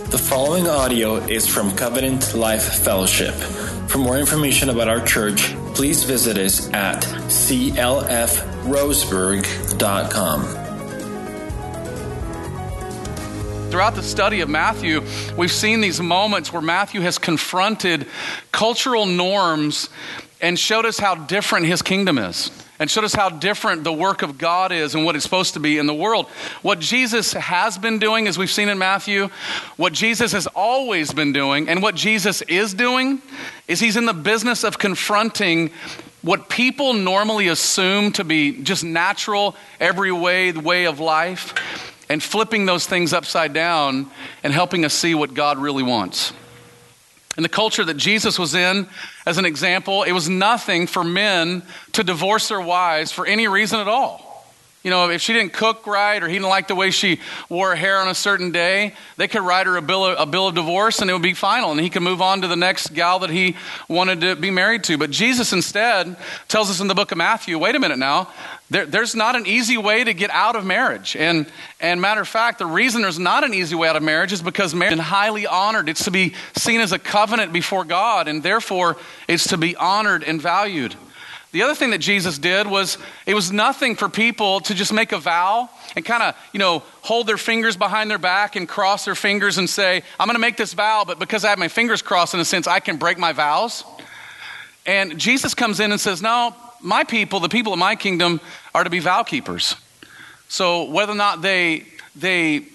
The following audio is from Covenant Life Fellowship. For more information about our church, please visit us at clfroseburg.com. Throughout the study of Matthew, we've seen these moments where Matthew has confronted cultural norms and showed us how different his kingdom is, and showed us how different the work of God is and what it's supposed to be in the world. What Jesus has been doing, as we've seen in Matthew, what Jesus has always been doing, and what Jesus is doing, is he's in the business of confronting what people normally assume to be just natural, every way of life, and flipping those things upside down and helping us see what God really wants. In the culture that Jesus was in, as an example, it was nothing for men to divorce their wives for any reason at all. You know, if she didn't cook right or he didn't like the way she wore her hair on a certain day, they could write her a bill of divorce and it would be final, and he could move on to the next gal that he wanted to be married to. But Jesus instead tells us in the book of Matthew, wait a minute now, there's not an easy way to get out of marriage. And matter of fact, the reason there's not an easy way out of marriage is because marriage is highly honored. It's to be seen as a covenant before God, and therefore it's to be honored and valued. The other thing that Jesus did was, it was nothing for people to just make a vow and kind of, hold their fingers behind their back and cross their fingers and say, I'm going to make this vow, but because I have my fingers crossed, in a sense, I can break my vows. And Jesus comes in and says, no, my people, the people of my kingdom, are to be vow keepers. So whether or not they make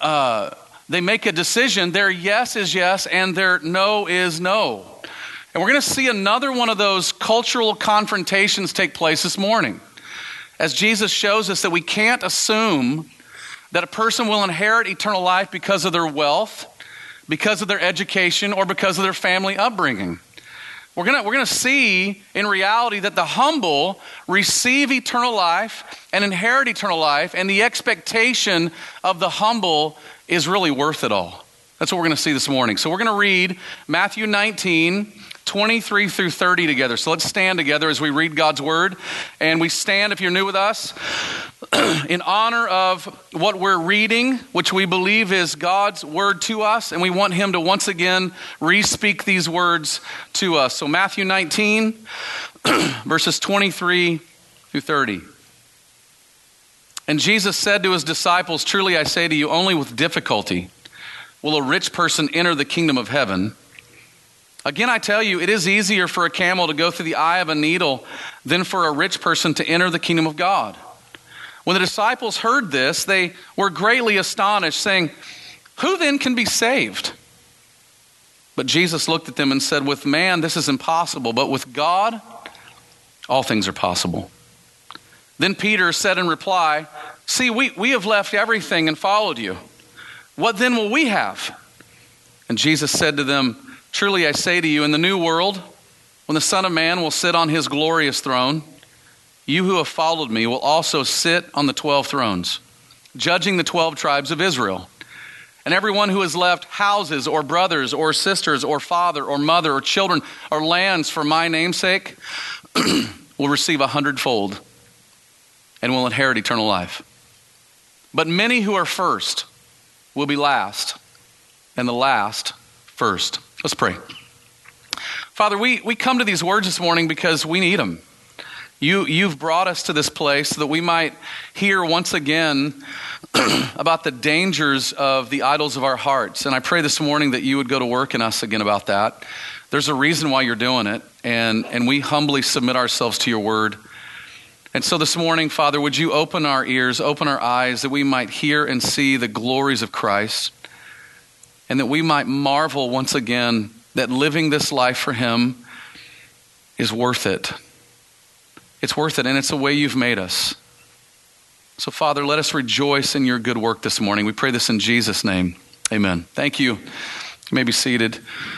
a decision, their yes is yes and their no is no. And we're going to see another one of those cultural confrontations take place this morning, as Jesus shows us that we can't assume that a person will inherit eternal life because of their wealth, because of their education, or because of their family upbringing. We're going to see in reality that the humble receive eternal life and inherit eternal life, and the expectation of the humble is really worth it all. That's what we're going to see this morning. So we're going to read Matthew 19, 23 through 30 together. So let's stand together as we read God's word. And we stand, if you're new with us, in honor of what we're reading, which we believe is God's word to us. And we want him to once again re-speak these words to us. So Matthew 19, verses 23 through 30. And Jesus said to his disciples, truly I say to you, only with difficulty will a rich person enter the kingdom of heaven. Again, I tell you, it is easier for a camel to go through the eye of a needle than for a rich person to enter the kingdom of God. When the disciples heard this, they were greatly astonished, saying, who then can be saved? But Jesus looked at them and said, with man this is impossible, but with God all things are possible. Then Peter said in reply, see, we have left everything and followed you. What then will we have? And Jesus said to them, truly I say to you, in the new world, when the Son of Man will sit on his glorious throne, you who have followed me will also sit on the 12 thrones, judging the 12 tribes of Israel. And everyone who has left houses or brothers or sisters or father or mother or children or lands for my name's sake will receive 100-fold and will inherit eternal life. But many who are first will be last, and the last first. Let's pray. Father, we come to these words this morning because we need them. You've brought us to this place so that we might hear once again about the dangers of the idols of our hearts. And I pray this morning that you would go to work in us again about that. There's a reason why you're doing it, and we humbly submit ourselves to your word. And so this morning, Father, would you open our ears, open our eyes, that we might hear and see the glories of Christ, and that we might marvel once again that living this life for him is worth it. It's worth it, and it's the way you've made us. So, Father, let us rejoice in your good work this morning. We pray this in Jesus' name. Amen. Thank you. You may be seated.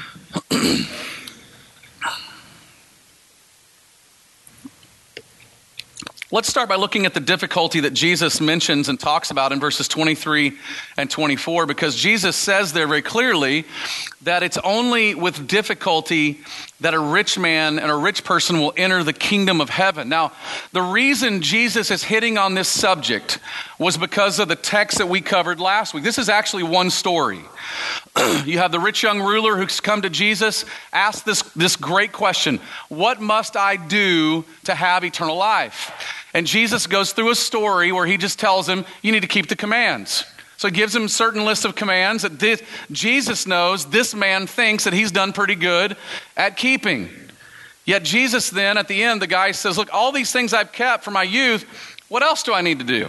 Let's start by looking at the difficulty that Jesus mentions and talks about in verses 23 and 24, because Jesus says there very clearly that it's only with difficulty that a rich man and a rich person will enter the kingdom of heaven. Now, the reason Jesus is hitting on this subject was because of the text that we covered last week. This is actually one story. You have the rich young ruler who's come to Jesus, asked this great question: what must I do to have eternal life? And Jesus goes through a story where he just tells him, you need to keep the commands. So he gives him a certain list of commands that Jesus knows this man thinks that he's done pretty good at keeping. Yet Jesus then, at the end, the guy says, look, all these things I've kept from my youth, what else do I need to do?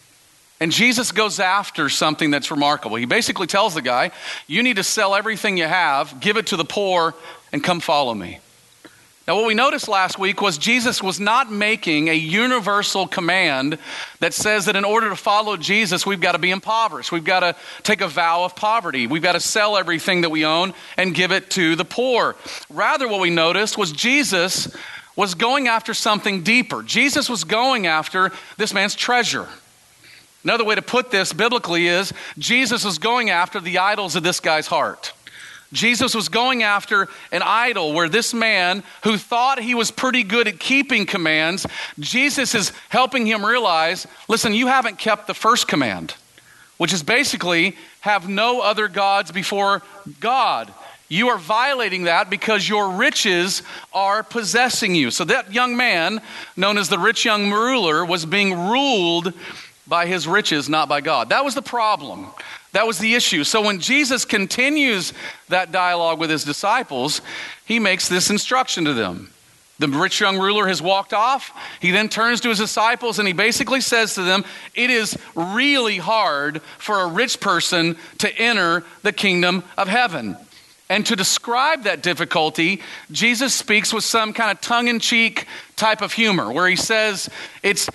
And Jesus goes after something that's remarkable. He basically tells the guy, you need to sell everything you have, give it to the poor, and come follow me. Now, what we noticed last week was Jesus was not making a universal command that says that in order to follow Jesus, we've got to be impoverished. We've got to take a vow of poverty. We've got to sell everything that we own and give it to the poor. Rather, what we noticed was Jesus was going after something deeper. Jesus was going after this man's treasure. Another way to put this biblically is Jesus was going after the idols of this guy's heart. Jesus was going after an idol where this man who thought he was pretty good at keeping commands, Jesus is helping him realize, listen, you haven't kept the first command, which is basically have no other gods before God. You are violating that because your riches are possessing you. So that young man, known as the rich young ruler, was being ruled by his riches, not by God. That was the problem. That was the issue. So when Jesus continues that dialogue with his disciples, he makes this instruction to them. The rich young ruler has walked off. He then turns to his disciples and he basically says to them, it is really hard for a rich person to enter the kingdom of heaven. And to describe that difficulty, Jesus speaks with some kind of tongue-in-cheek type of humor where he says it's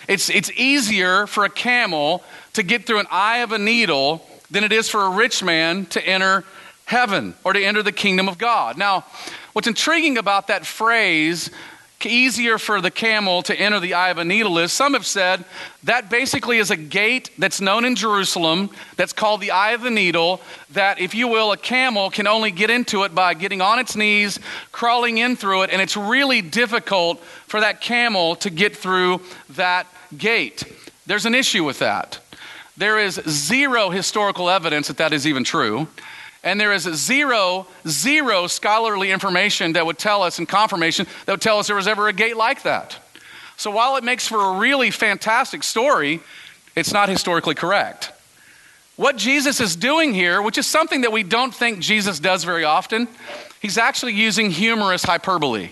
easier for a camel to get through an eye of a needle than it is for a rich man to enter heaven or to enter the kingdom of God. Now, what's intriguing about that phrase, easier for the camel to enter the eye of a needle, is some have said that basically is a gate that's known in Jerusalem that's called the eye of the needle, that, if you will, a camel can only get into it by getting on its knees, crawling in through it, and it's really difficult for that camel to get through that gate. There's an issue with that. There is zero historical evidence that is even true. And there is zero scholarly information that would tell us, and confirmation, that would tell us there was ever a gate like that. So while it makes for a really fantastic story, it's not historically correct. What Jesus is doing here, which is something that we don't think Jesus does very often, he's actually using humorous hyperbole.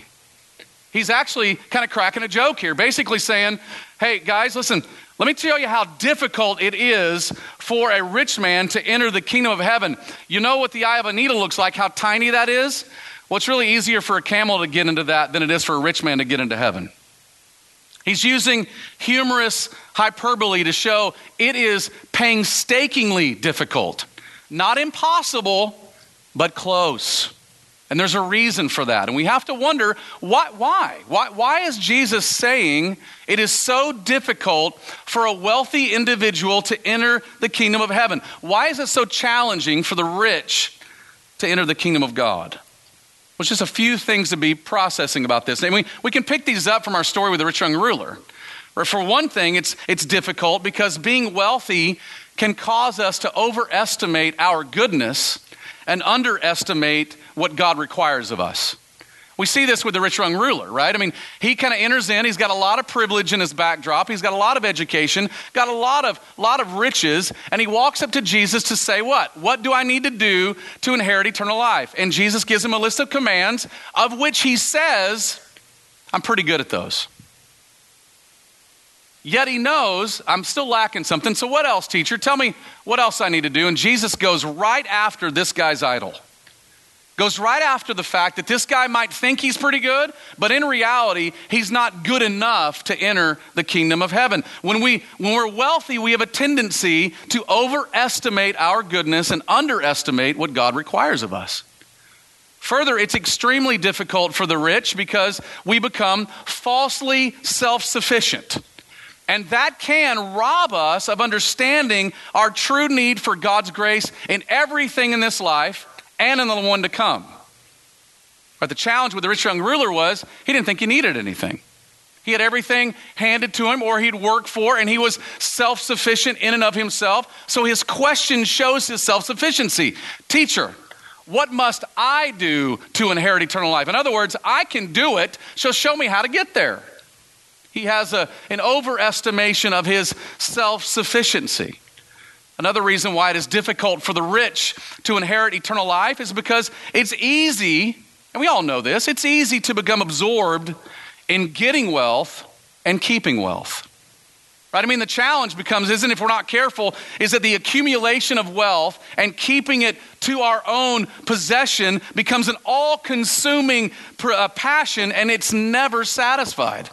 He's actually kind of cracking a joke here, basically saying, hey guys, listen, let me tell you how difficult it is for a rich man to enter the kingdom of heaven. You know what the eye of a needle looks like, how tiny that is? Well, it's really easier for a camel to get into that than it is for a rich man to get into heaven. He's using humorous hyperbole to show it is painstakingly difficult. Not impossible, but close. And there's a reason for that. And we have to wonder, why? Why is Jesus saying it is so difficult for a wealthy individual to enter the kingdom of heaven? Why is it so challenging for the rich to enter the kingdom of God? Well, it's just a few things to be processing about this. And we can pick these up from our story with the rich young ruler. Or for one thing, it's difficult because being wealthy can cause us to overestimate our goodness and underestimate what God requires of us. We see this with the rich young ruler, right? I mean, he kind of enters in, he's got a lot of privilege in his backdrop, he's got a lot of education, got a lot of riches, and he walks up to Jesus to say what? What do I need to do to inherit eternal life? And Jesus gives him a list of commands, of which he says, I'm pretty good at those. Yet he knows I'm still lacking something. So what else, teacher? Tell me what else I need to do. And Jesus goes right after this guy's idol. Goes right after the fact that this guy might think he's pretty good, but in reality, he's not good enough to enter the kingdom of heaven. When we're wealthy, we have a tendency to overestimate our goodness and underestimate what God requires of us. Further, it's extremely difficult for the rich because we become falsely self-sufficient. And that can rob us of understanding our true need for God's grace in everything in this life and in the one to come. But the challenge with the rich young ruler was he didn't think he needed anything. He had everything handed to him or he'd worked for, and he was self-sufficient in and of himself. So his question shows his self-sufficiency. Teacher, what must I do to inherit eternal life? In other words, I can do it, so show me how to get there. He has an overestimation of his self-sufficiency. Another reason why it is difficult for the rich to inherit eternal life is because it's easy, and we all know this, it's easy to become absorbed in getting wealth and keeping wealth. Right? I mean, the challenge becomes, isn't if we're not careful, is that the accumulation of wealth and keeping it to our own possession becomes an all-consuming passion, and it's never satisfied.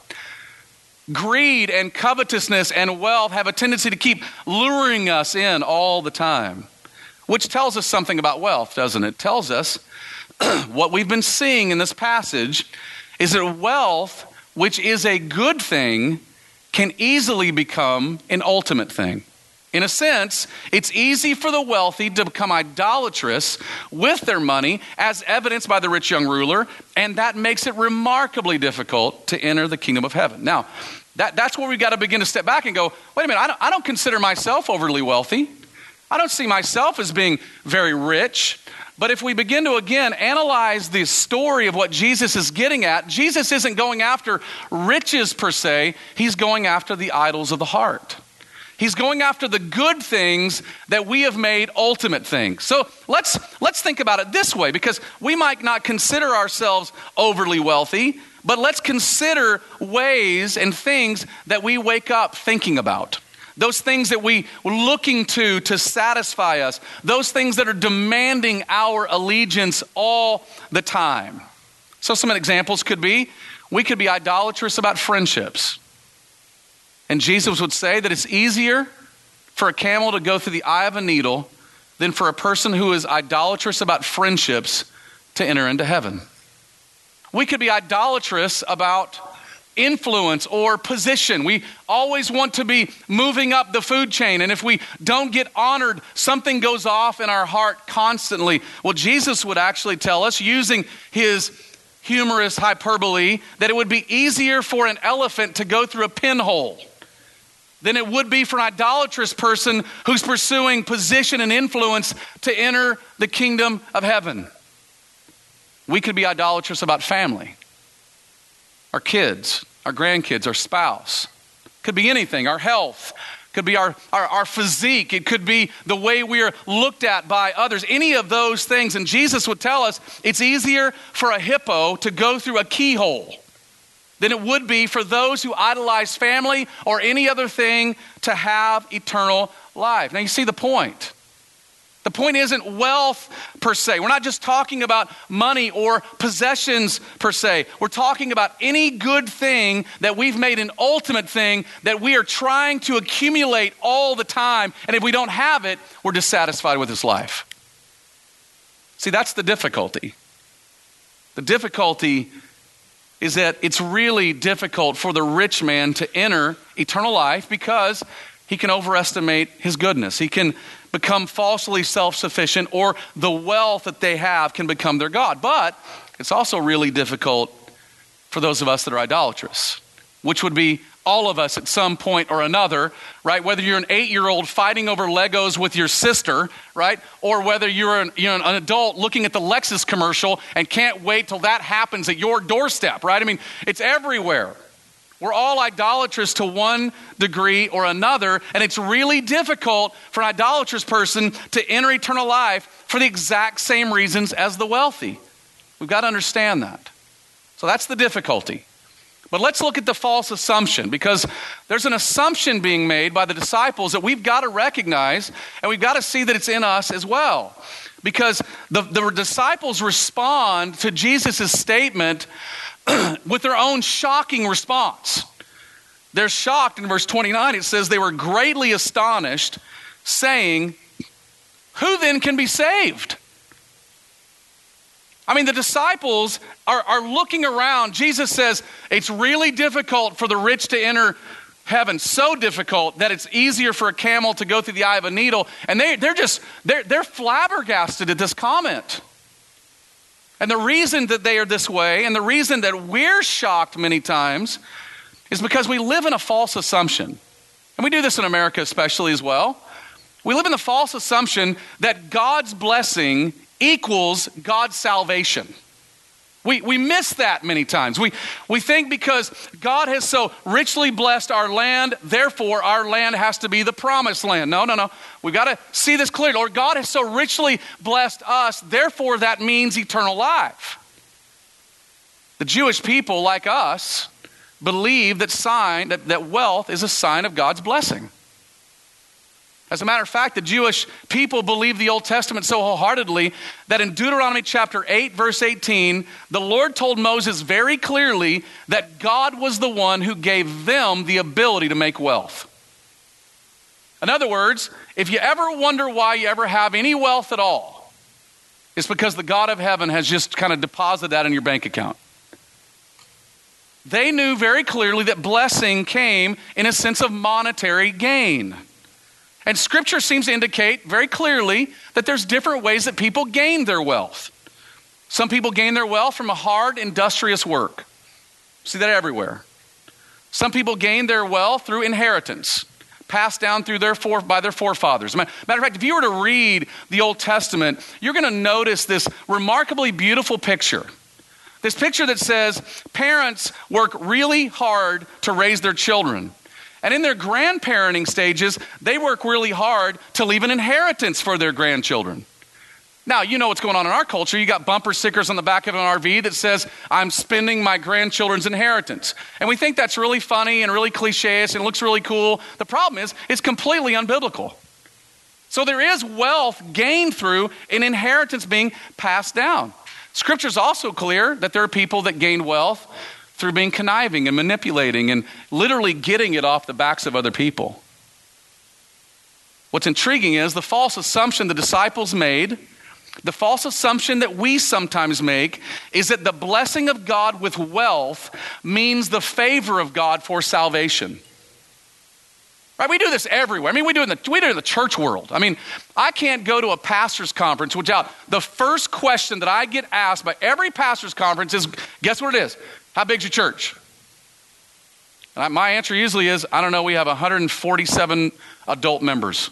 Greed and covetousness and wealth have a tendency to keep luring us in all the time, which tells us something about wealth, doesn't it? It tells us what we've been seeing in this passage is that wealth, which is a good thing, can easily become an ultimate thing. In a sense, it's easy for the wealthy to become idolatrous with their money, as evidenced by the rich young ruler, and that makes it remarkably difficult to enter the kingdom of heaven. Now, that's where we've got to begin to step back and go, wait a minute, I don't consider myself overly wealthy. I don't see myself as being very rich. But if we begin to, again, analyze the story of what Jesus is getting at, Jesus isn't going after riches per se. He's going after the idols of the heart. He's going after the good things that we have made ultimate things. So let's think about it this way, because we might not consider ourselves overly wealthy, but let's consider ways and things that we wake up thinking about. Those things that we're looking to satisfy us. Those things that are demanding our allegiance all the time. So some examples could be, we could be idolatrous about friendships. And Jesus would say that it's easier for a camel to go through the eye of a needle than for a person who is idolatrous about friendships to enter into heaven. We could be idolatrous about influence or position. We always want to be moving up the food chain, and if we don't get honored, something goes off in our heart constantly. Well, Jesus would actually tell us, using his humorous hyperbole, that it would be easier for an elephant to go through a pinhole than it would be for an idolatrous person who's pursuing position and influence to enter the kingdom of heaven. We could be idolatrous about family. Our kids, our grandkids, our spouse. Could be anything, our health. Could be our physique. It could be the way we are looked at by others. Any of those things. And Jesus would tell us it's easier for a hippo to go through a keyhole than it would be for those who idolize family or any other thing to have eternal life. Now you see the point. The point isn't wealth per se. We're not just talking about money or possessions per se. We're talking about any good thing that we've made an ultimate thing that we are trying to accumulate all the time. And if we don't have it, we're dissatisfied with this life. See, that's the difficulty. The difficulty is that it's really difficult for the rich man to enter eternal life because he can overestimate his goodness. He can become falsely self-sufficient, or the wealth that they have can become their God. But it's also really difficult for those of us that are idolatrous, which would be all of us at some point or another, right? Whether you're an 8-year-old fighting over Legos with your sister, right? Or whether you're an adult looking at the Lexus commercial and can't wait till that happens at your doorstep, right? I mean, it's everywhere. We're all idolatrous to one degree or another, and it's really difficult for an idolatrous person to enter eternal life for the exact same reasons as the wealthy. We've got to understand that. So that's the difficulty. But let's look at the false assumption, because there's an assumption being made by the disciples that we've got to recognize, and we've got to see that it's in us as well. Because the disciples respond to Jesus' statement with their own shocking response. They're shocked. In verse 29, it says they were greatly astonished, saying, "Who then can be saved?" I mean, the disciples are looking around. Jesus says it's really difficult for the rich to enter heaven. So difficult that it's easier for a camel to go through the eye of a needle. And they're flabbergasted at this comment. And the reason that they are this way, and the reason that we're shocked many times, is because we live in a false assumption. And we do this in America especially as well. We live in the false assumption that God's blessing equals God's salvation. We miss that many times. We think because God has so richly blessed our land, therefore our land has to be the promised land. No. We've got to see this clearly. Lord, God has so richly blessed us, therefore that means eternal life. The Jewish people, like us, believe that wealth is a sign of God's blessing. As a matter of fact, the Jewish people believe the Old Testament so wholeheartedly that in Deuteronomy chapter 8, verse 18, the Lord told Moses very clearly that God was the one who gave them the ability to make wealth. In other words, if you ever wonder why you ever have any wealth at all, it's because the God of heaven has just kind of deposited that in your bank account. They knew very clearly that blessing came in a sense of monetary gain. And Scripture seems to indicate very clearly that there's different ways that people gain their wealth. Some people gain their wealth from a hard, industrious work. See that everywhere. Some people gain their wealth through inheritance, passed down through by their forefathers. Matter of fact, if you were to read the Old Testament, you're going to notice this remarkably beautiful picture. This picture that says parents work really hard to raise their children. And in their grandparenting stages, they work really hard to leave an inheritance for their grandchildren. Now, you know what's going on in our culture. You got bumper stickers on the back of an RV that says, I'm spending my grandchildren's inheritance. And we think that's really funny and really cliche-ish and it looks really cool. The problem is, it's completely unbiblical. So there is wealth gained through an inheritance being passed down. Scripture's also clear that there are people that gain wealth through being conniving and manipulating and literally getting it off the backs of other people. What's intriguing is the false assumption the disciples made, the false assumption that we sometimes make, is that the blessing of God with wealth means the favor of God for salvation. Right? We do this everywhere. I mean, we do it in the church world. I mean, I can't go to a pastor's conference without the first question that I get asked by every pastor's conference is, guess what it is? How big's your church? And my answer usually is, I don't know, we have 147 adult members.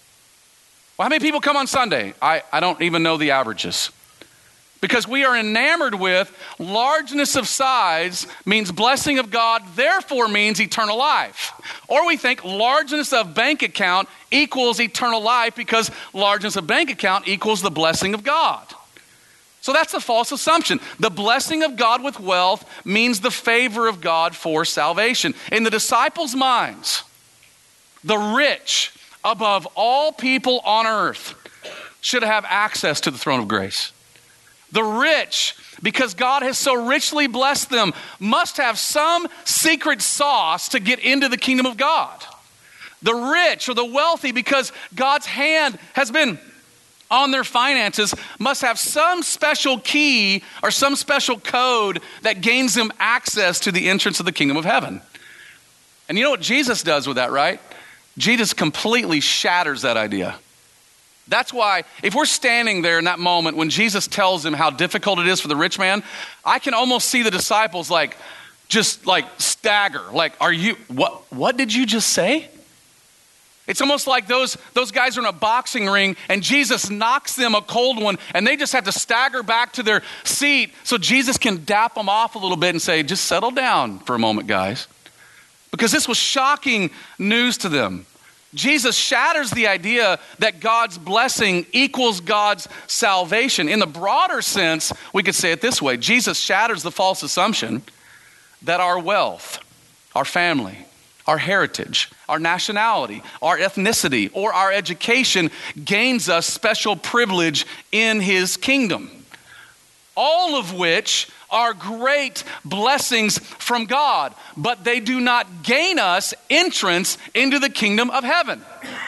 Well, how many people come on Sunday? I don't even know the averages. Because we are enamored with largeness of size means blessing of God, therefore means eternal life. Or we think largeness of bank account equals eternal life because largeness of bank account equals the blessing of God. So that's a false assumption. The blessing of God with wealth means the favor of God for salvation. In the disciples' minds, the rich above all people on earth should have access to the throne of grace. The rich, because God has so richly blessed them, must have some secret sauce to get into the kingdom of God. The rich or the wealthy, because God's hand has been on their finances, must have some special key or some special code that gains them access to the entrance of the kingdom of heaven. And you know what Jesus does with that, right? Jesus completely shatters that idea. That's why if we're standing there in that moment when Jesus tells him how difficult it is for the rich man, I can almost see the disciples just stagger. What did you just say? It's almost like those guys are in a boxing ring and Jesus knocks them a cold one and they just have to stagger back to their seat so Jesus can dap them off a little bit and say, just settle down for a moment, guys. Because this was shocking news to them. Jesus shatters the idea that God's blessing equals God's salvation. In the broader sense, we could say it this way. Jesus shatters the false assumption that our wealth, our family, our heritage, our nationality, our ethnicity, or our education gains us special privilege in his kingdom. All of which are great blessings from God, but they do not gain us entrance into the kingdom of heaven.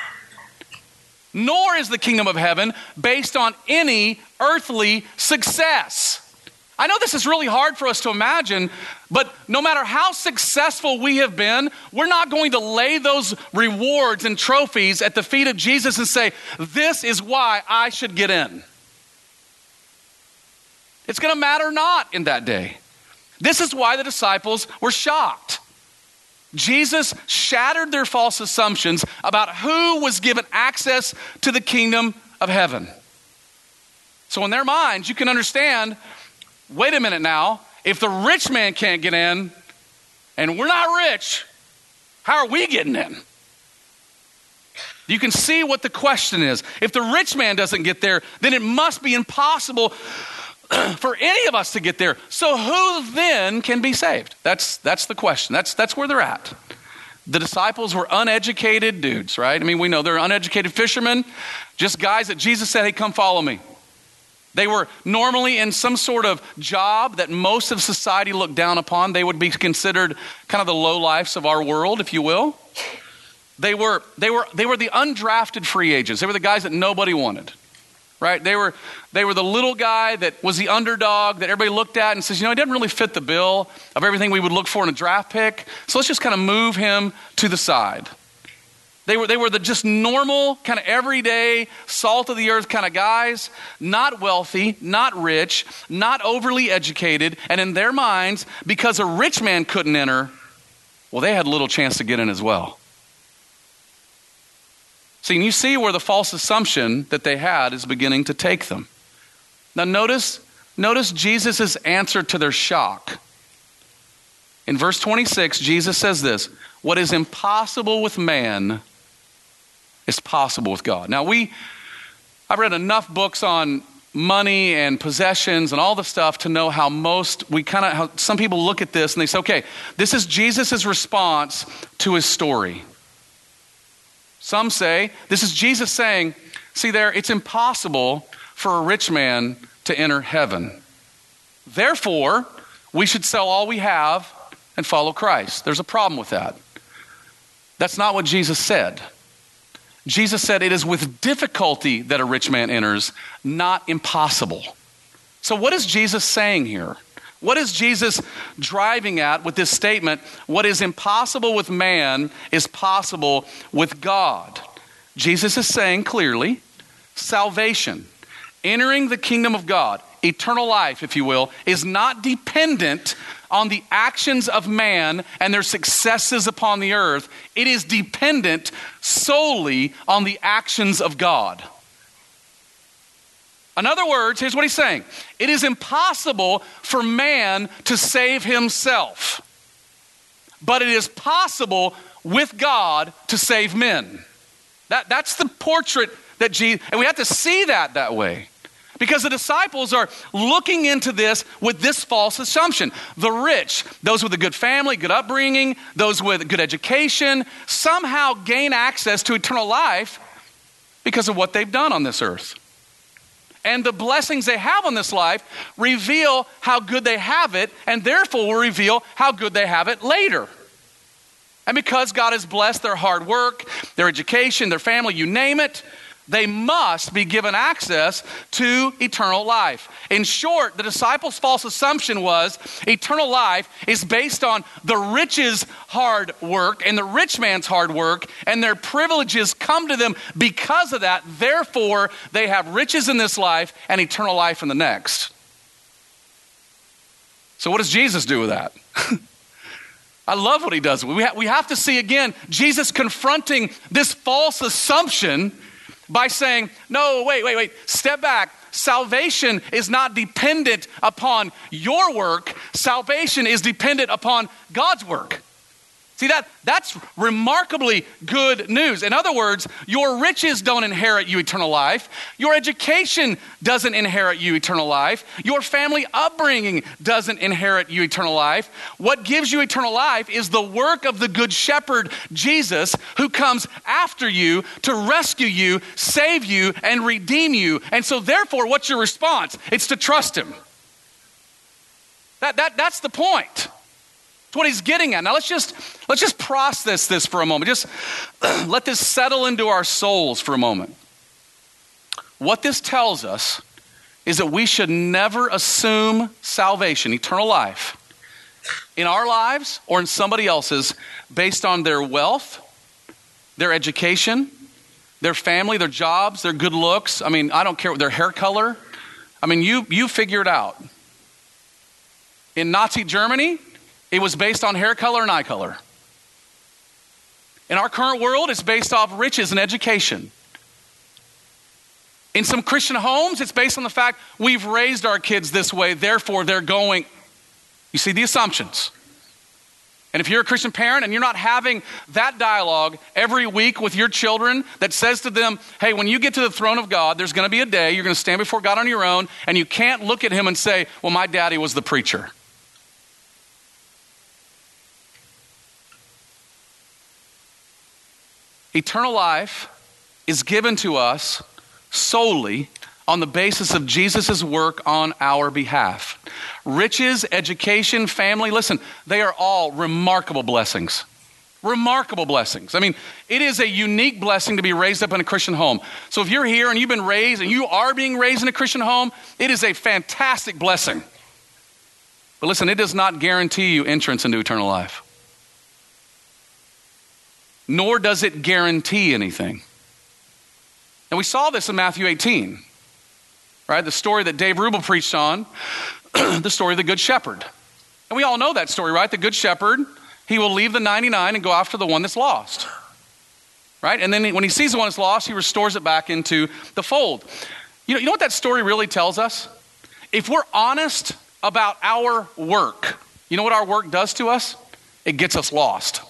Nor is the kingdom of heaven based on any earthly success. I know this is really hard for us to imagine, but no matter how successful we have been, we're not going to lay those rewards and trophies at the feet of Jesus and say, this is why I should get in. It's going to matter not in that day. This is why the disciples were shocked. Jesus shattered their false assumptions about who was given access to the kingdom of heaven. So in their minds, you can understand, wait a minute now, if the rich man can't get in and we're not rich, how are we getting in? You can see what the question is. If the rich man doesn't get there, then it must be impossible for any of us to get there. So who then can be saved? That's the question. That's where they're at. The disciples were uneducated dudes, right? I mean, we know they're uneducated fishermen, just guys that Jesus said, hey, come follow me. They were normally in some sort of job that most of society looked down upon. They would be considered kind of the lowlifes of our world, if you will. They were the undrafted free agents. They were the guys that nobody wanted, right? They were the little guy that was the underdog that everybody looked at and says, he doesn't really fit the bill of everything we would look for in a draft pick. So let's just kind of move him to the side. They were the just normal, kind of everyday, salt of the earth kind of guys, not wealthy, not rich, not overly educated, and in their minds, because a rich man couldn't enter, well, they had little chance to get in as well. See, and you see where the false assumption that they had is beginning to take them. Now notice Jesus' answer to their shock. In verse 26, Jesus says this, what is impossible with man is possible with God. Now I've read enough books on money and possessions and all the stuff to know how some people look at this and they say, okay, this is Jesus' response to his story. Some say, this is Jesus saying, see there, it's impossible for a rich man to enter heaven. Therefore, we should sell all we have and follow Christ. There's a problem with that. That's not what Jesus said. Jesus said it is with difficulty that a rich man enters, not impossible. So what is Jesus saying here? What is Jesus driving at with this statement? What is impossible with man is possible with God. Jesus is saying clearly, salvation, entering the kingdom of God, eternal life, if you will, is not dependent on the actions of man and their successes upon the earth. It is dependent solely on the actions of God. In other words, here's what he's saying. It is impossible for man to save himself, but it is possible with God to save men. That's the portrait that Jesus, and we have to see that way. Because the disciples are looking into this with this false assumption. The rich, those with a good family, good upbringing, those with good education, somehow gain access to eternal life because of what they've done on this earth. And the blessings they have on this life reveal how good they have it, and therefore will reveal how good they have it later. And because God has blessed their hard work, their education, their family, you name it, they must be given access to eternal life. In short, the disciples' false assumption was eternal life is based on the rich's hard work and the rich man's hard work, and their privileges come to them because of that. Therefore, they have riches in this life and eternal life in the next. So what does Jesus do with that? I love what he does. We have to see again, Jesus confronting this false assumption by saying, no, wait, step back. Salvation is not dependent upon your work. Salvation is dependent upon God's work. See, that's remarkably good news. In other words, your riches don't inherit you eternal life. Your education doesn't inherit you eternal life. Your family upbringing doesn't inherit you eternal life. What gives you eternal life is the work of the good shepherd, Jesus, who comes after you to rescue you, save you, and redeem you. And so therefore, what's your response? It's to trust him. That's the point. That's what he's getting at. Now let's just process this for a moment. Just let this settle into our souls for a moment. What this tells us is that we should never assume salvation, eternal life, in our lives or in somebody else's based on their wealth, their education, their family, their jobs, their good looks. I mean, I don't care, their hair color. I mean, you figure it out. In Nazi Germany, it was based on hair color and eye color. In our current world, it's based off riches and education. In some Christian homes, it's based on the fact we've raised our kids this way, therefore they're going. You see the assumptions. And if you're a Christian parent and you're not having that dialogue every week with your children that says to them, hey, when you get to the throne of God, there's going to be a day you're going to stand before God on your own, and you can't look at him and say, well, my daddy was the preacher. Eternal life is given to us solely on the basis of Jesus' work on our behalf. Riches, education, family, listen, they are all remarkable blessings. Remarkable blessings. I mean, it is a unique blessing to be raised up in a Christian home. So if you're here and you've been raised and you are being raised in a Christian home, it is a fantastic blessing. But listen, it does not guarantee you entrance into eternal life. Nor does it guarantee anything. And we saw this in Matthew 18, right? The story that Dave Rubel preached on, the story of the Good Shepherd. And we all know that story, right? The Good Shepherd, he will leave the 99 and go after the one that's lost, right? And then when he sees the one that's lost, he restores it back into the fold. You know what that story really tells us? If we're honest about our work, you know what our work does to us? It gets us lost.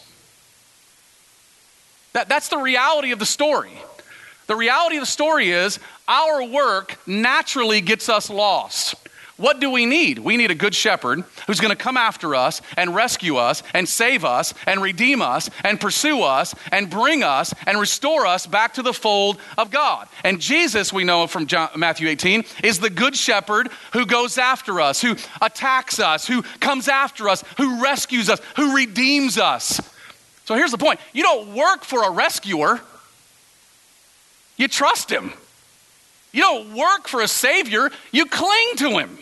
That's the reality of the story. The reality of the story is our work naturally gets us lost. What do we need? We need a good shepherd who's going to come after us and rescue us and save us and redeem us and pursue us and bring us and restore us back to the fold of God. And Jesus, we know from Matthew 18, is the good shepherd who goes after us, who attacks us, who comes after us, who rescues us, who redeems us. So here's the point. You don't work for a rescuer. You trust him. You don't work for a savior. You cling to him.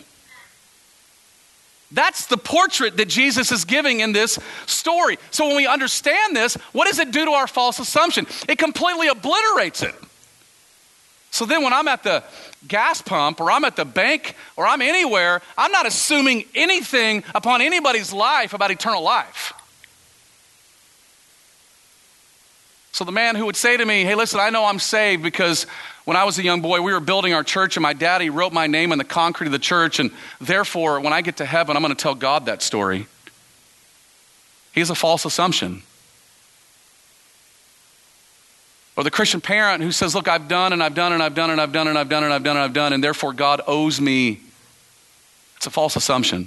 That's the portrait that Jesus is giving in this story. So when we understand this, what does it do to our false assumption? It completely obliterates it. So then when I'm at the gas pump or I'm at the bank or I'm anywhere, I'm not assuming anything upon anybody's life about eternal life. So the man who would say to me, hey, listen, I know I'm saved because when I was a young boy, we were building our church and my daddy wrote my name on the concrete of the church, and therefore, when I get to heaven, I'm going to tell God that story. He has a false assumption. Or the Christian parent who says, look, I've done and I've done and I've done and I've done and I've done and I've done and I've done, and therefore God owes me. It's a false assumption.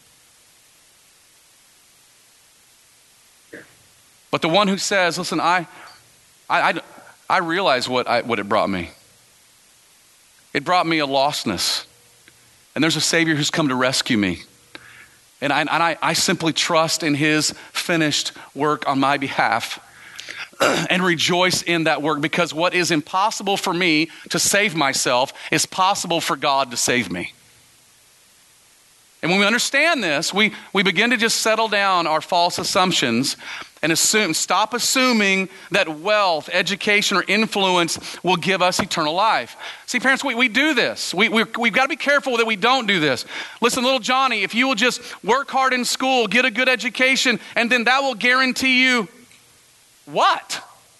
But the one who says, listen, I realize what it brought me. It brought me a lostness. And there's a Savior who's come to rescue me. And I simply trust in his finished work on my behalf and rejoice in that work, because what is impossible for me to save myself is possible for God to save me. And when we understand this, we begin to just settle down our false assumptions and stop assuming that wealth, education, or influence will give us eternal life. See, parents, we do this. We've got to be careful that we don't do this. Listen, little Johnny, if you will just work hard in school, get a good education, and then that will guarantee you what?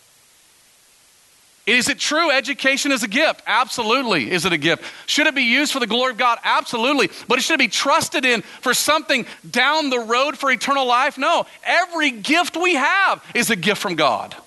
Is it true education is a gift? Absolutely. Is it a gift? Should it be used for the glory of God? Absolutely. But it should be trusted in for something down the road for eternal life? No. Every gift we have is a gift from God.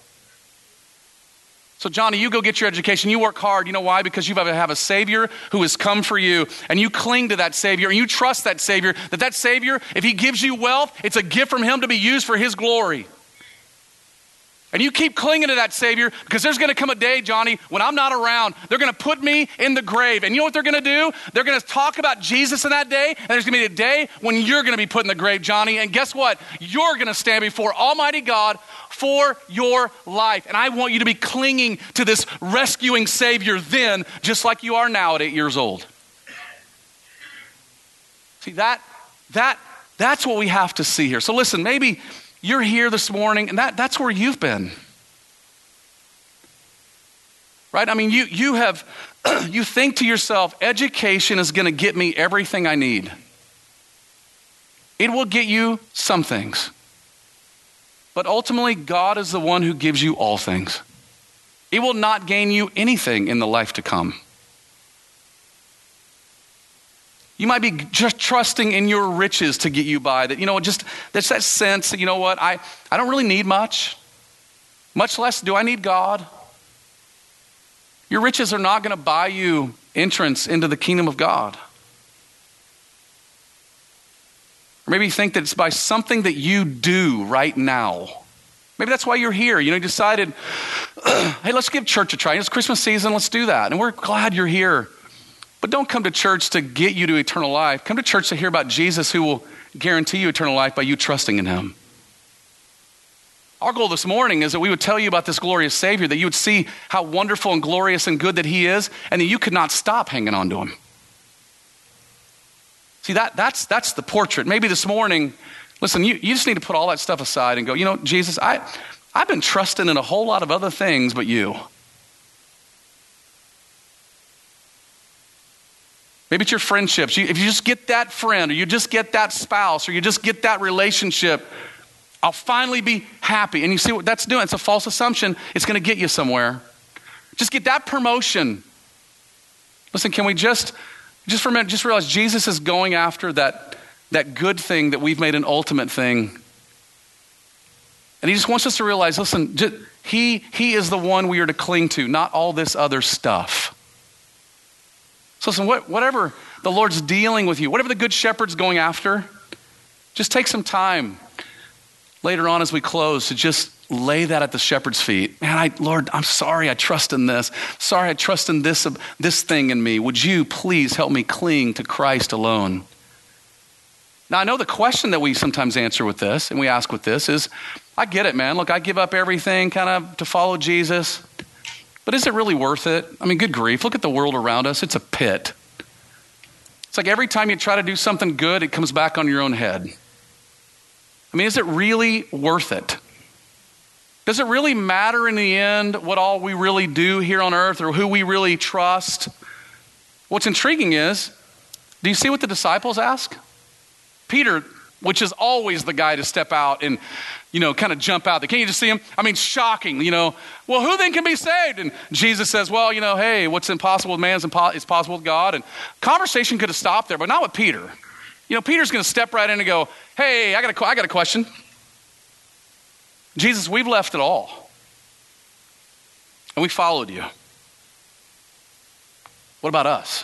So Johnny, you go get your education. You work hard. You know why? Because you have a Savior who has come for you, and you cling to that Savior, and you trust that Savior, that Savior, if he gives you wealth, it's a gift from him to be used for his glory. And you keep clinging to that Savior, because there's going to come a day, Johnny, when I'm not around. They're going to put me in the grave. And you know what they're going to do? They're going to talk about Jesus in that day. And there's going to be a day when you're going to be put in the grave, Johnny. And guess what? You're going to stand before Almighty God for your life. And I want you to be clinging to this rescuing Savior then, just like you are now at 8 years old. See, that's what we have to see here. So listen, maybe you're here this morning, and that's where you've been. Right? I mean, you think to yourself, education is going to get me everything I need. It will get you some things. But ultimately, God is the one who gives you all things. It will not gain you anything in the life to come. You might be just trusting in your riches to get you by. That, just there's that sense that, I don't really need much less do I need God. Your riches are not going to buy you entrance into the kingdom of God. Or maybe you think that it's by something that you do right now. Maybe that's why you're here. You decided, hey, let's give church a try. It's Christmas season, let's do that. And we're glad you're here. But don't come to church to get you to eternal life. Come to church to hear about Jesus, who will guarantee you eternal life by you trusting in him. Our goal this morning is that we would tell you about this glorious Savior, that you would see how wonderful and glorious and good that he is, and that you could not stop hanging on to him. See, that's the portrait. Maybe this morning, listen, you just need to put all that stuff aside and go, Jesus, I've been trusting in a whole lot of other things but you. Maybe it's your friendships. If you just get that friend, or you just get that spouse, or you just get that relationship, I'll finally be happy. And you see what that's doing? It's a false assumption. It's going to get you somewhere. Just get that promotion. Listen, can we just for a minute, just realize Jesus is going after that good thing that we've made an ultimate thing. And he just wants us to realize, listen, he is the one we are to cling to, not all this other stuff. So listen, whatever the Lord's dealing with you, whatever the good shepherd's going after, just take some time later on as we close to just lay that at the shepherd's feet. Man, Lord, I'm sorry I trust in this. Sorry I trust in this thing in me. Would you please help me cling to Christ alone? Now, I know the question that we sometimes answer with this, and we ask with this, is, I get it, man. Look, I give up everything kind of to follow Jesus. But is it really worth it? I mean, good grief. Look at the world around us. It's a pit. It's like every time you try to do something good, it comes back on your own head. I mean, is it really worth it? Does it really matter in the end what all we really do here on earth, or who we really trust? What's intriguing is, do you see what the disciples ask? Peter, which is always the guy to step out and, kind of jump out there. Can't you just see him? I mean, shocking, well, who then can be saved? And Jesus says, well, hey, what's impossible with man is possible with God. And conversation could have stopped there, but not with Peter. Peter's going to step right in and go, hey, I got a question. Jesus, we've left it all, and we followed you. What about us?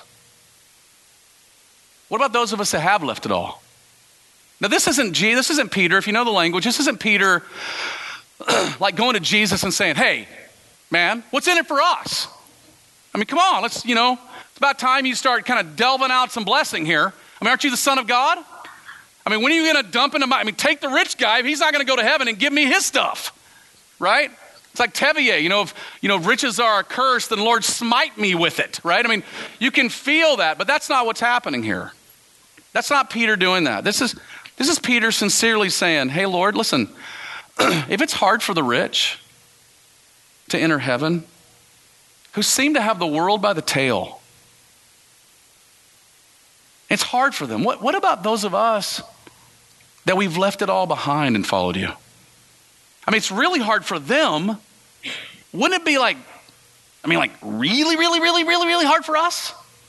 What about those of us that have left it all? Now, this isn't Peter, if you know the language, this isn't Peter like going to Jesus and saying, hey, man, what's in it for us? I mean, come on, it's about time you start kind of delving out some blessing here. I mean, aren't you the Son of God? I mean, when are you going to dump into take the rich guy, if he's not going to go to heaven and give me his stuff, right? It's like Tevye, if riches are a curse, then Lord, smite me with it, right? I mean, you can feel that, but that's not what's happening here. That's not Peter doing that. This is Peter sincerely saying, hey, Lord, listen, if it's hard for the rich to enter heaven, who seem to have the world by the tail, it's hard for them. What about those of us that we've left it all behind and followed you? I mean, it's really hard for them. Wouldn't it be really, really, really, really, really hard for us?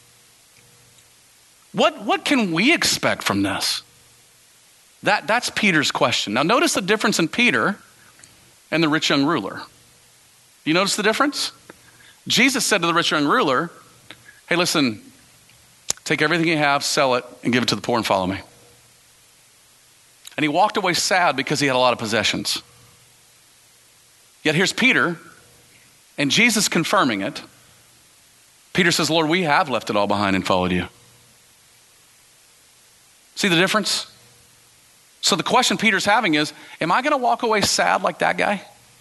What can we expect from this? That's Peter's question. Now, notice the difference in Peter and the rich young ruler. Do you notice the difference? Jesus said to the rich young ruler, hey, listen, take everything you have, sell it, and give it to the poor and follow me. And he walked away sad because he had a lot of possessions. Yet here's Peter, and Jesus confirming it. Peter says, Lord, we have left it all behind and followed you. See the difference? So the question Peter's having is, am I going to walk away sad like that guy?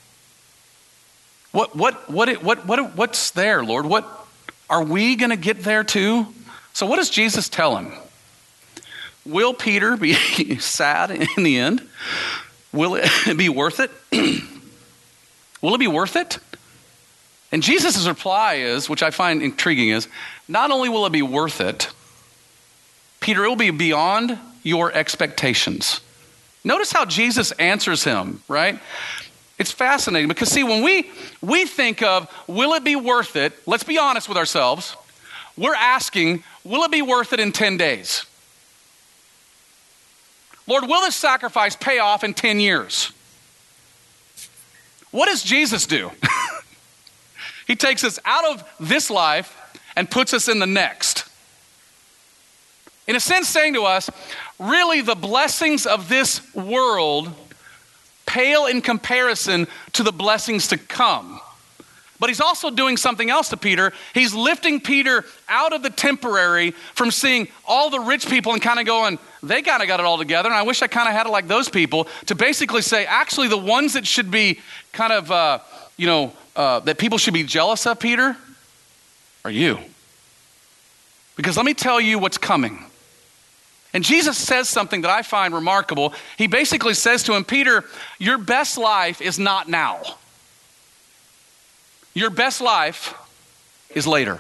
What's there, Lord? What are we going to get there too? So what does Jesus tell him? Will Peter be sad in the end? Will it be worth it? Will it be worth it? And Jesus' reply is, which I find intriguing, is not only will it be worth it, Peter, it will be beyond your expectations. Notice how Jesus answers him, right? It's fascinating because, see, when we think of, will it be worth it? Let's be honest with ourselves. we're asking, will it be worth it in 10 days? Lord, will this sacrifice pay off in 10 years? What does Jesus do? He takes us out of this life and puts us in the next. In a sense, saying to us, really the blessings of this world pale in comparison to the blessings to come. But he's also doing something else to Peter. He's lifting Peter out of the temporary from seeing all the rich people and kind of going, they kind of got it all together, and I wish I kind of had it like those people, to basically say, actually the ones that should be kind of, that people should be jealous of, Peter, are you. Because let me tell you what's coming. And Jesus says something that I find remarkable. He basically says to him, Peter, your best life is not now. Your best life is later.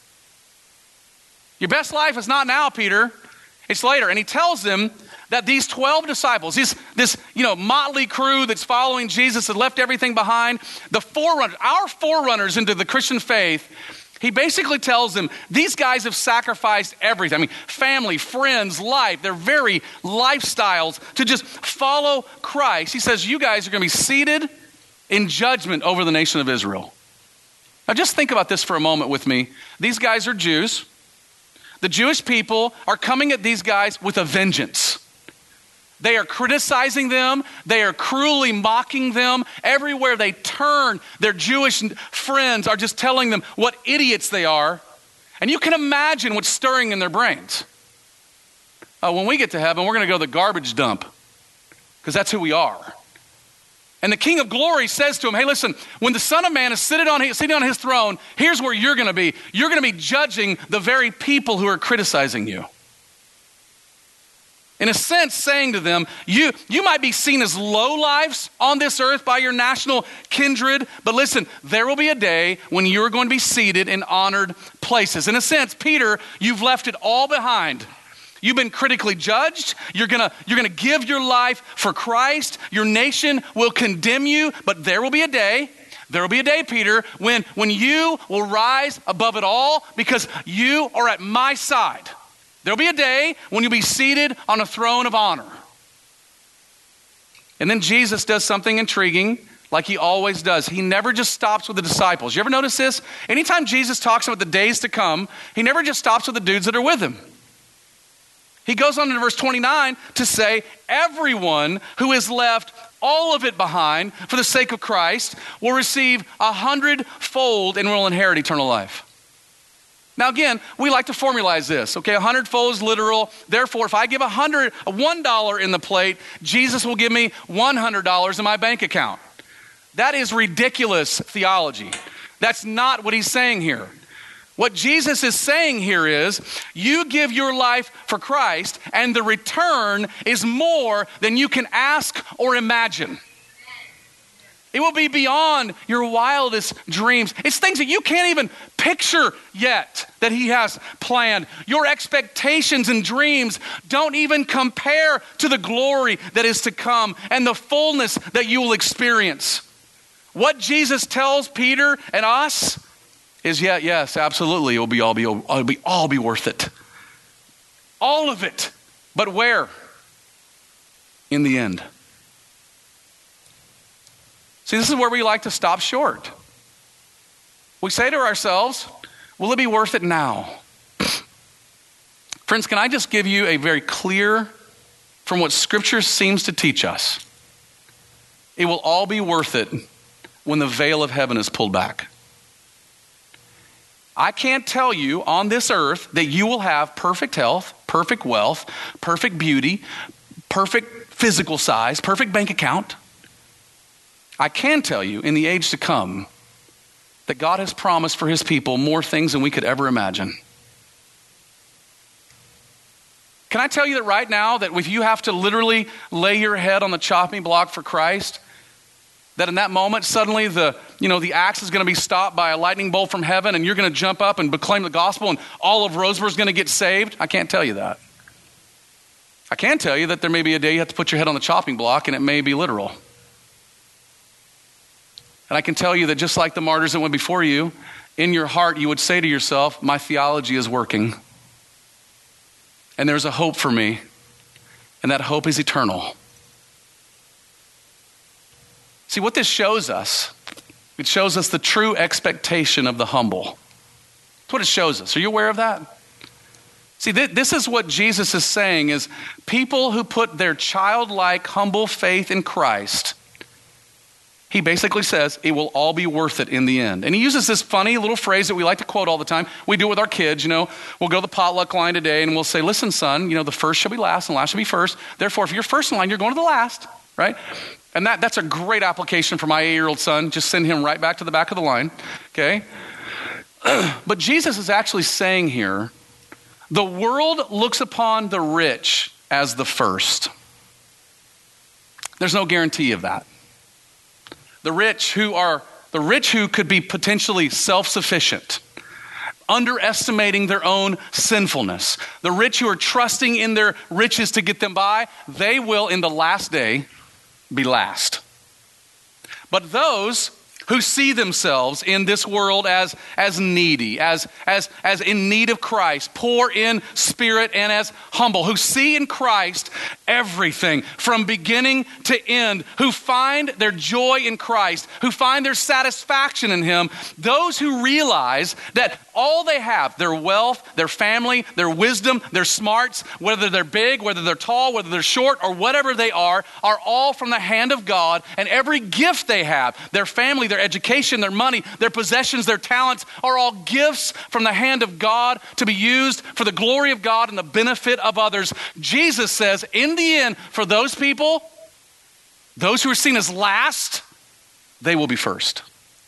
Your best life is not now, Peter. It's later. And he tells them that these 12 disciples, this motley crew that's following Jesus, that left everything behind, the forerunners, our forerunners into the Christian faith, he basically tells them, these guys have sacrificed everything. I mean, family, friends, life, their very lifestyles to just follow Christ. He says, you guys are going to be seated in judgment over the nation of Israel. Now just think about this for a moment with me. These guys are Jews. The Jewish people are coming at these guys with a vengeance. They are criticizing them. They are cruelly mocking them. Everywhere they turn, their Jewish friends are just telling them what idiots they are. And you can imagine what's stirring in their brains. When we get to heaven, we're going to go to the garbage dump because that's who we are. And the King of Glory says to him, hey, listen, when the Son of Man is sitting on his throne, here's where you're going to be. You're going to be judging the very people who are criticizing you. In a sense, saying to them, you might be seen as lowlifes on this earth by your national kindred, but listen, there will be a day when you're going to be seated in honored places. In a sense, Peter, you've left it all behind. You've been critically judged. You're gonna give your life for Christ. Your nation will condemn you, but there will be a day, Peter, when you will rise above it all because you are at my side. There'll be a day when you'll be seated on a throne of honor. And then Jesus does something intriguing, like he always does. He never just stops with the disciples. You ever notice this? Anytime Jesus talks about the days to come, he never just stops with the dudes that are with him. He goes on in verse 29 to say, everyone who has left all of it behind for the sake of Christ will receive 100-fold and will inherit eternal life. Now again, we like to formalize this, okay? 100-fold is literal. Therefore, if I give $1 in the plate, Jesus will give me $100 in my bank account. That is ridiculous theology. That's not what he's saying here. What Jesus is saying here is, you give your life for Christ, and the return is more than you can ask or imagine. It will be beyond your wildest dreams. It's things that you can't even picture yet that he has planned. Your expectations and dreams don't even compare to the glory that is to come and the fullness that you will experience. What Jesus tells Peter and us is, yes, absolutely, it will all be worth it. All of it. But where? In the end. See, this is where we like to stop short. We say to ourselves, will it be worth it now? Friends, can I just give you a very clear, from what Scripture seems to teach us, it will all be worth it when the veil of heaven is pulled back. I can't tell you on this earth that you will have perfect health, perfect wealth, perfect beauty, perfect physical size, perfect bank account. I can tell you in the age to come that God has promised for his people more things than we could ever imagine. Can I tell you that right now, that if you have to literally lay your head on the chopping block for Christ, that in that moment suddenly the axe is going to be stopped by a lightning bolt from heaven and you're going to jump up and proclaim the gospel and all of Roseburg is going to get saved? I can't tell you that. I can tell you that there may be a day you have to put your head on the chopping block and it may be literal. And I can tell you that just like the martyrs that went before you, in your heart you would say to yourself, my theology is working. And there's a hope for me. And that hope is eternal. See, what this shows us, it shows us the true expectation of the humble. That's what it shows us. Are you aware of that? See, this is what Jesus is saying is people who put their childlike, humble faith in Christ, he basically says it will all be worth it in the end. And he uses this funny little phrase that we like to quote all the time. We do it with our kids, we'll go to the potluck line today and we'll say, listen, son, the first shall be last and last shall be first. Therefore, if you're first in line, you're going to the last, right? And that's a great application for my 8-year-old son. Just send him right back to the back of the line, okay? But Jesus is actually saying here, the world looks upon the rich as the first. There's no guarantee of that. The rich who could be potentially self-sufficient, underestimating their own sinfulness. The rich who are trusting in their riches to get them by, they will in the last day be last. But those who see themselves in this world as needy, as in need of Christ, poor in spirit and as humble, who see in Christ everything from beginning to end, who find their joy in Christ, who find their satisfaction in Him, those who realize that all they have, their wealth, their family, their wisdom, their smarts, whether they're big, whether they're tall, whether they're short, or whatever they are all from the hand of God, and every gift they have, their family, their education, their money, their possessions, their talents, are all gifts from the hand of God to be used for the glory of God and the benefit of others. Jesus says, in the end, for those people, those who are seen as last, they will be first.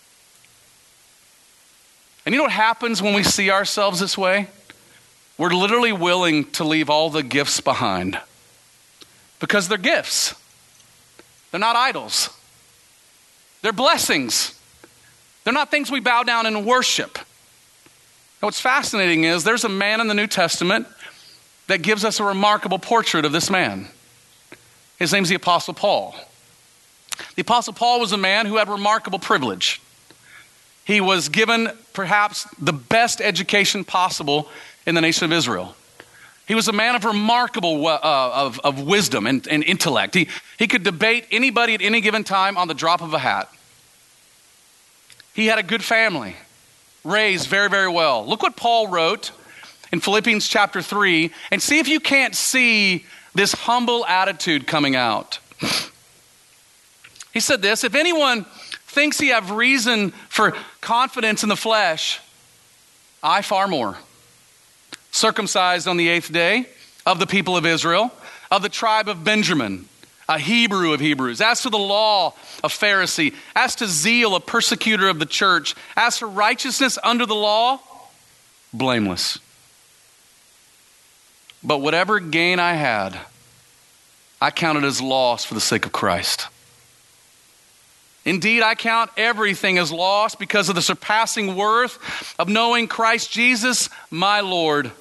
And you know what happens when we see ourselves this way? We're literally willing to leave all the gifts behind because they're gifts. They're not idols. They're blessings. They're not things we bow down and worship. And what's fascinating is there's a man in the New Testament that gives us a remarkable portrait of this man. His name's the Apostle Paul. The Apostle Paul was a man who had remarkable privilege. He was given perhaps the best education possible in the nation of Israel. He was a man of remarkable of wisdom and intellect. He could debate anybody at any given time on the drop of a hat. He had a good family, raised very, very well. Look what Paul wrote in Philippians chapter 3, and see if you can't see this humble attitude coming out. He said this, if anyone thinks he have reason for confidence in the flesh, I far more. Circumcised on the 8th day, of the people of Israel, of the tribe of Benjamin, a Hebrew of Hebrews. As to the law, a Pharisee. As to zeal, a persecutor of the church. As for righteousness under the law, blameless. But whatever gain I had, I counted as loss for the sake of Christ. Indeed, I count everything as loss because of the surpassing worth of knowing Christ Jesus, my Lord.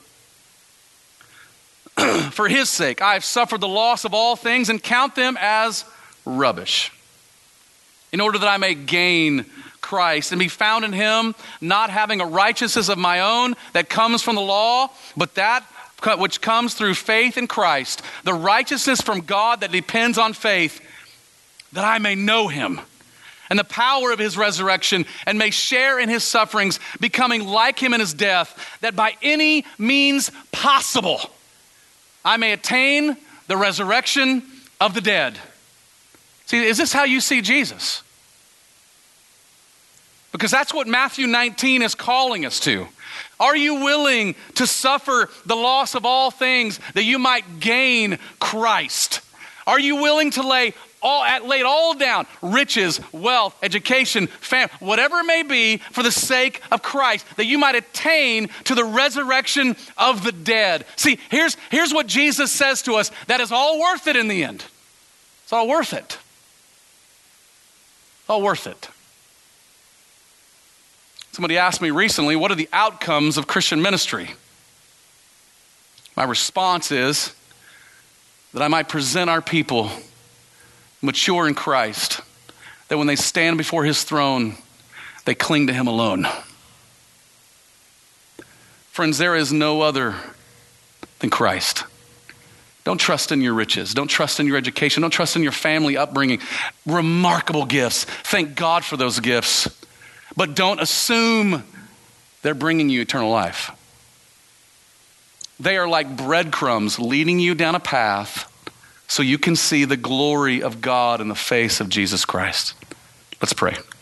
For His sake, I have suffered the loss of all things and count them as rubbish, in order that I may gain Christ and be found in Him, not having a righteousness of my own that comes from the law, but that which comes through faith in Christ, the righteousness from God that depends on faith, that I may know Him and the power of His resurrection, and may share in His sufferings, becoming like Him in His death, that by any means possible I may attain the resurrection of the dead. See, is this how you see Jesus? Because that's what Matthew 19 is calling us to. Are you willing to suffer the loss of all things that you might gain Christ? Are you willing to lay it all down, riches, wealth, education, family, whatever it may be, for the sake of Christ, that you might attain to the resurrection of the dead? See, here's what Jesus says to us, that is all worth it in the end. It's all worth it. It's all worth it. Somebody asked me recently, what are the outcomes of Christian ministry? My response is that I might present our people mature in Christ, that when they stand before His throne, they cling to Him alone. Friends, there is no other than Christ. Don't trust in your riches. Don't trust in your education. Don't trust in your family upbringing. Remarkable gifts. Thank God for those gifts. But don't assume they're bringing you eternal life. They are like breadcrumbs leading you down a path so you can see the glory of God in the face of Jesus Christ. Let's pray.